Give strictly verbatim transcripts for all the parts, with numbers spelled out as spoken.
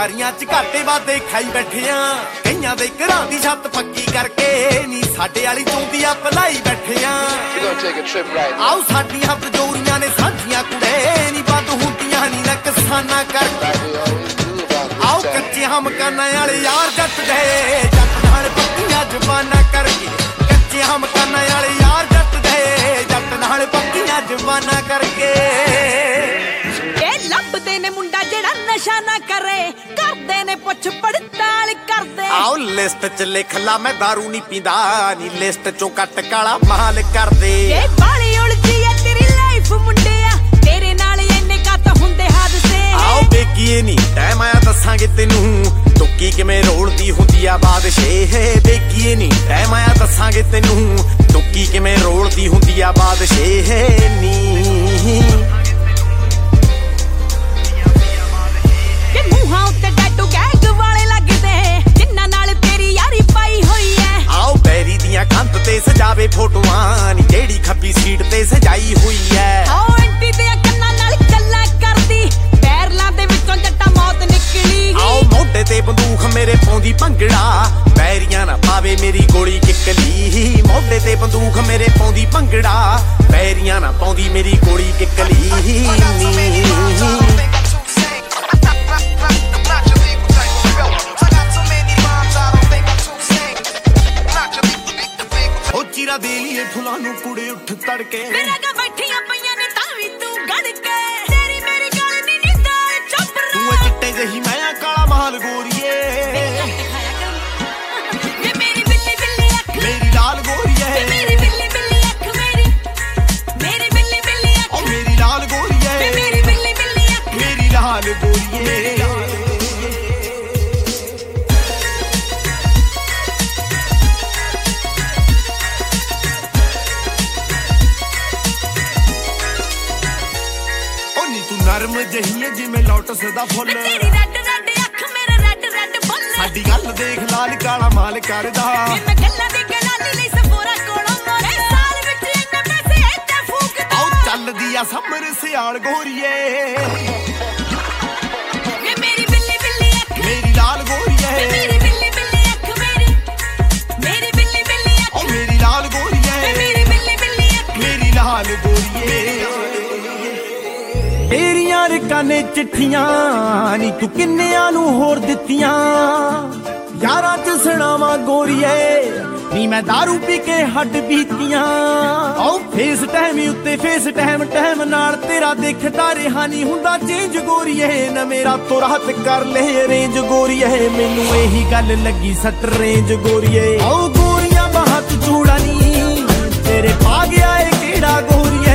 ਯਾਰੀਆਂ ਚ ਘਾਟੇ ਵਾਦੇ ਖਾਈ ਬੈਠਿਆਂ ਕਈਆਂ ਦੇ ਘਰਾਂ ਦੀ ਛੱਤ ਪੱਕੀ ਕਰਕੇ ਨੀ ਸਾਡੇ ਵਾਲੀ ਚੋਂਦੀ ਆ ਭਲਾਈ ਬੈਠਿਆਂ ਆਓ ਸਾਡੀਆਂ ਬਜੋਰੀਆਂ ਨੇ ਸਾਂਝੀਆਂ ਕੁੜੇ ਨੀ ਬੰਦ ਹੁੰਦੀਆਂ ਨੀ ਨਕਸਾਨਾ ਕਰਕੇ ਆਓ ਕੱਚੇ ਮਕਾਨਾਂ ਵਾਲੇ ਯਾਰ ਜੱਟ ਦੇ ਜੱਟ ਨਾਲ ਪੱਕੀਆਂ ਜ਼ਬਾਨਾਂ ਕਰਕੇ ਕੱਚੇ ਮਕਾਨਾਂ ਵਾਲੇ ਯਾਰ ਜੱਟ ਦੇ ਜੱਟ ਨਾਲ ਪੱਕੀਆਂ ਜ਼ਬਾਨਾਂ ਕਰਕੇ ਇਹ ਲੱਭਦੇ ਨੇ ਮੁੰਡਾ ਜਿਹੜਾ ਨਸ਼ਾ ਨਾ ਕਰੇ ਕਰਦੇ ਨੇ ਪੁੱਛ ਪੜਤਾਲ ਕਰਦੇ ਆਓ ਲਿਸਟ ਚ ਲਿਖ ਲਾ ਮੈਂ ਦਾਰੂ ਨਹੀਂ ਪੀਂਦਾ ਨੀ ਲਿਸਟ ਚੋਂ ਕੱਟ ਕਾਲਾ ਮਾਲ ਕਰਦੇ ਇਹ ਬਾਲੀ ਉਲਝੀ ਐ ਤੇਰੀ ਲਾਈਫ ਮੁੰਡਿਆ ਤੇਰੇ ਨਾਲ ਇੰਨੇ ਕੱਟ ਹੁੰਦੇ ਹਾਦਸੇ ਆਓ ਬੇਕੀਏ ਨੀ ਟਾਈਮ ਆਇਆ ਦੱਸਾਂਗੇ ਤੈਨੂੰ ਤੁੱਕੀ ਕਿਵੇਂ ਰੋਲਦੀ ਹੁੰਦੀ ਆ ਬਾਦਸ਼ਾਹ ਬੇਕੀਏ ਨੀ ਟਾਈਮ ਆਇਆ ਦੱਸਾਂਗੇ ਤੈਨੂੰ ਤੁੱਕੀ ਕਿਵੇਂ ਰੋਲਦੀ ਹੁੰਦੀ ਆ ਬਾਦਸ਼ਾਹ ਨੀ ਸਜਾਵੇ ਫੋਟੋਆਂ ਨੀ ਜਿਹੜੀ ਖੱਬੀ ਸੀਟ ਤੇ ਸਜਾਈ ਹੋਈ ਐ ਆਓ ਐਂਟੀ ਤੇ ਕੰਨਾਂ ਨਾਲ ਗੱਲਾਂ ਕਰਦੀ ਪੈਰਲਾਂ ਦੇ ਵਿੱਚੋਂ ਜੱਟਾ ਮੌਤ ਨਿਕਲੀ ਆਓ ਮੋਢੇ ਤੇ ਬੰਦੂਕ ਮੇਰੇ ਪਾਉਂਦੀ ਭੰਗੜਾ ਪੈਰੀਆਂ ਨਾ ਪਾਵੇ ਮੇਰੀ ਗੋਲੀ ਕਿੱਕਲੀ ਮੋਢੇ ਤੇ ਬੰਦੂਕ ਮੇਰੇ ਪਾਉਂਦੀ ਭੰਗੜਾ ਪੈਰੀਆਂ ਨਾ ਪਾਉਂਦੀ ਮੇਰੀ ਗੋਲੀ ਕਿੱਕਲੀ ਚੀਰਾ ਦੇ ਲਈਏ ਫੁੱਲਾਂ ਨੂੰ ਕੁੜੇ ਉੱਠ ਤੜਕੇ ਮੇਰੇ ਅੱਗੇ ਬੈਠੀਆਂ ਪਈਆਂ ਨੇ ਤਾਂ ਵੀ ਤੂੰ ਗੜ ਕੇ ਤੇਰੀ ਮੇਰੀ ਗੱਲ ਨਹੀਂ ਨਿੰਦਾ ਚੁੱਪ ਰਹਿ ਤੂੰ ਚਿੱਟੇ ਜਿਹੀ ਮੈਂ ਆ ਕਾਲਾ ਮਾਲ ਗੋਰੀਏ ਵੇ ਮੇਰੀ ਬਿੱਲੀ ਬਿੱਲੀ ਅੱਖ ਮੇਰੀ ਲਾਲ ਗੋਰੀਏ ਮੇਰੀ ਬਿੱਲੀ ਬਿੱਲੀ ਅੱਖ ਮੇਰੀ ਮੇਰੀ ਬਿੱਲੀ ਬਿੱਲੀ ਅੱਖ ਓ ਮੇਰੀ ਲਾਲ ਗੋਰੀਏ ਵੇ ਮੇਰੀ ਬਿੱਲੀ ਬਿੱਲੀ ਅੱਖ ਮੇਰੀ ਲਾਲ ਗੋਰੀਏ ਨਰਮ ਜਹੀਏ ਜਿਵੇਂ ਲੋਟਸ ਦਾ ਫੁੱਲ ਤੇਰੀ ਰੈੱਡ ਰੈੱਡ ਅੱਖ ਮੇਰਾ ਰੈੱਡ ਰੈੱਡ ਫੁੱਲ ਸਾਡੀ ਗੱਲ ਦੇਖ ਲਾਲ ਕਾਲਾ ਮਾਲ ਕਰਦਾ ਮੈਂ ਗੱਲਾਂ ਦੀ ਗਲਾਲੀ ਲਈ ਸਫੋਰਾ ਕੋਲੋਂ ਮੋਰੇ ਸਾਲ ਵਿੱਚ ਇੰਨੇ ਪੈਸੇ ਇੱਥੇ ਫੂਕਦਾ ਆਉ ਚੱਲਦੀ ਆ ਸਮਰ ਸਿਆਲ ਗੋਰੀਏ ਵੇ ਮੇਰੀ ਬਿੱਲੀ ਬਿੱਲੀ ਅੱਖ ਮੇਰੀ ਲਾਲ ਗੋਰੀਏ ਮੇਰੀ ਬਿੱਲੀ ਬਿੱਲੀ ਅੱਖ ਮੇਰੀ ਮੇਰੀ ਬਿੱਲੀ ਬਿੱਲੀ ਅੱਖ ਓ ਮੇਰੀ ਲਾਲ ਗੋਰੀਏ ਮੇਰੀ ਬਿੱਲੀ ਬਿੱਲੀ ਅੱਖ ਮੇਰੀ ਲਾਲ ਗੋਰੀਏ ਤੇਰੀਆਂ ਰਕਾਨੇ ਚਿੱਠੀਆਂ ਨੀ ਤੂੰ ਕਿੰਨਿਆਂ ਨੂੰ ਹੋਰ ਦਿੱਤੀਆਂ ਯਾਰਾਂ ਚ ਸੁਣਾਵਾਂ ਗੋਰੀਏ ਨੀ ਮੈਂ ਦਾਰੂ ਪੀ ਕੇ ਹੱਡ ਬੀਤੀਆਂ ਆਓ ਫੇਸ ਟਾਈਮ ਉੱਤੇ ਫੇਸ ਟਾਈਮ ਟਾਈਮ ਨਾਲ ਤੇਰਾ ਦੇਖਦਾ ਰਿਹਾ ਨਹੀਂ ਹੁੰਦਾ ਚੇਂਜ ਗੋਰੀਏ ਨਾ ਮੇਰਾ ਤੋਂ ਰਾਤ ਕਰ ਲੈ ਅਰੇਂਜ ਗੋਰੀਏ ਮੈਨੂੰ ਇਹੀ ਗੱਲ ਲੱਗੀ ਸੱਟ ਰੇਂਜ ਗੋਰੀਏ ਆਓ ਗੋਰੀਆਂ ਬਾਹਤ ਚੂੜਾ ਨੀ ਤੇਰੇ ਪਾ ਗਿਆ ਏ ਕਿਹੜਾ ਗੋਰੀਏ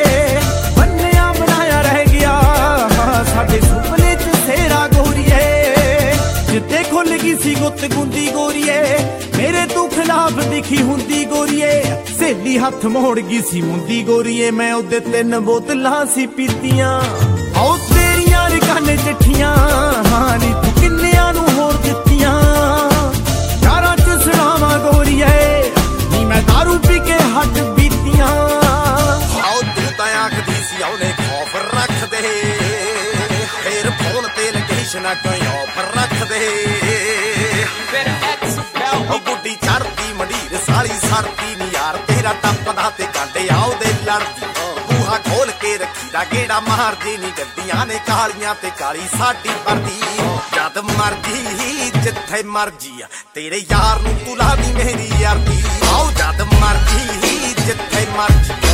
ਸਾਡੇ ਸੁਪਨੇ ਚ ਸੇਰਾ ਗੋਰੀਏ ਜਿੱਤੇ ਖੁੱਲ ਗਈ ਸੀ ਗੁੱਤ ਗੁੰਦੀ ਗੋਰੀਏ ਮੇਰੇ ਤੂੰ ਖਿਲਾਫ ਦਿਖੀ ਹੁੰਦੀ ਗੋਰੀਏ ਸਹੇਲੀ ਹੱਥ ਮੋੜ ਗਈ ਸੀ ਮੁੰਦੀ ਗੋਰੀਏ ਮੈਂ ਉਹਦੇ ਤਿੰਨ ਬੋਤਲਾਂ ਸੀ ਪੀਤੀਆਂ ਆਓ ਤੇਰੀਆਂ ਰਕਾਨੇ ਚਿੱਠੀਆਂ ਹਾਂ ਨੀ ਤੂੰ ਕਿੰਨਿਆਂ ਨੂੰ ਹੋਰ ਦਿੱਤੀਆਂ ਯਾਰਾਂ ਚ ਸੁਣਾਵਾਂ ਗੋਰੀਏ ਨੀ ਮੈਂ ਦਾਰੂ ਪੀ ਕੇ ਹੱਡ ਬੀਤੀਆਂ ਆਓ ਤੂੰ ਤਾਂ ਆਖਦੀ ਸੀ ਉਹਨੇ ਖੌਫ ਰੱਖਦੇ ਫੇਰ ਫੋਨ ਤੇ ਲੋਕੇਸ਼ਨ ਕੋਈ ਆਫਰ ਰੱਖਦੇ ਫਿਰ ਐਕਸ ਉਹ ਗੁੱਡੀ ਚੜਦੀ ਮੰਡੀਰ ਸਾਲੀ ਸਰਦੀ ਨੀ ਯਾਰ ਤੇਰਾ ਟੱਪਦਾ ਤੇ ਕਾਂਡੇ ਆਉਦੇ ਲੜਦੀ ਬੂਹਾ ਖੋਲ ਕੇ ਰੱਖੀ ਦਾ ਗੇੜਾ ਮਾਰਦੀ ਨੀ ਗੱਡੀਆਂ ਨੇ ਕਾਲੀਆਂ ਤੇ ਕਾਲੀ ਸਾਡੀ ਪਰਦੀ ਜਦ ਮਰਜੀ ਜਿੱਥੇ ਮਰਜੀ ਆ ਤੇਰੇ ਯਾਰ ਨੂੰ ਤੂੰ ਲਾ ਦੀ ਮੇਰੀ ਯਾਰ ਦੀ ਆਓ ਜਦ ਮਰਜੀ ਜਿੱਥੇ ਮਰਜੀ